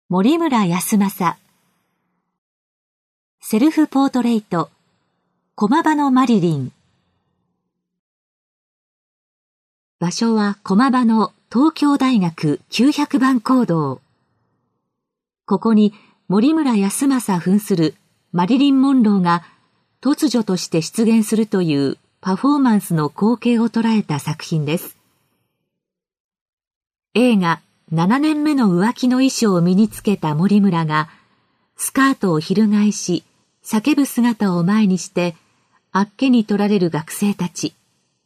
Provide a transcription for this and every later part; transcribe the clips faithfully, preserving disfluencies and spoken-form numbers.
森村康政。セルフポートレイト、駒場のマリリン。場所は駒場の東京大学きゅうひゃくばん講堂。ここに森村康政扮するマリリン・モンローが突如として出現するというパフォーマンスの光景を捉えた作品です。映画ななねんめの浮気の衣装を身につけた森村がスカートを翻し叫ぶ姿を前にしてあっけに取られる学生たち。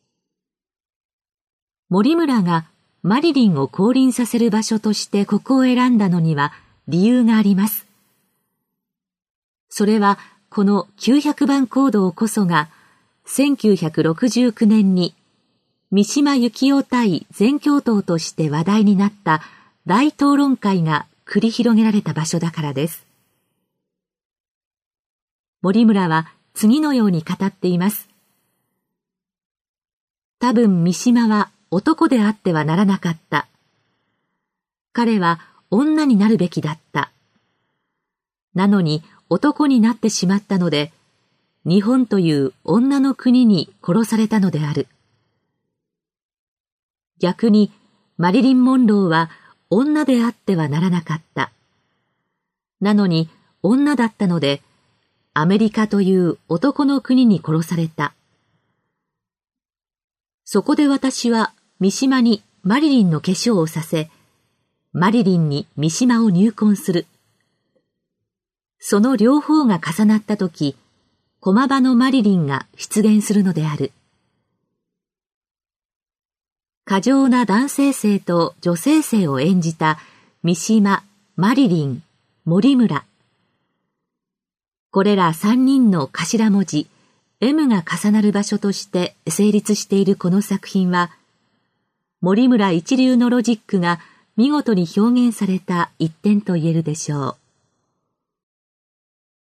森村がマリリンを降臨させる場所としてここを選んだのには理由があります。それはこのきゅうひゃくばん講堂こそがせんきゅうひゃくろくじゅうきゅうねんに三島由紀夫対全教頭として話題になった大討論会が繰り広げられた場所だからです。森村は次のように語っています。多分三島は男であってはならなかった。彼は女になるべきだった。なのに男になってしまったので、日本という女の国に殺されたのである。逆にマリリン・モンローは女であってはならなかった。なのに女だったので、アメリカという男の国に殺された。そこで私は三島にマリリンの化粧をさせ、マリリンに三島を入婚する。その両方が重なったとき、駒場のマリリンが出現するのである。過剰な男性性と女性性を演じた三島、マリリン、森村。これら三人の頭文字 エム が重なる場所として成立しているこの作品は、森村一流のロジックが見事に表現された一点と言えるでしょう。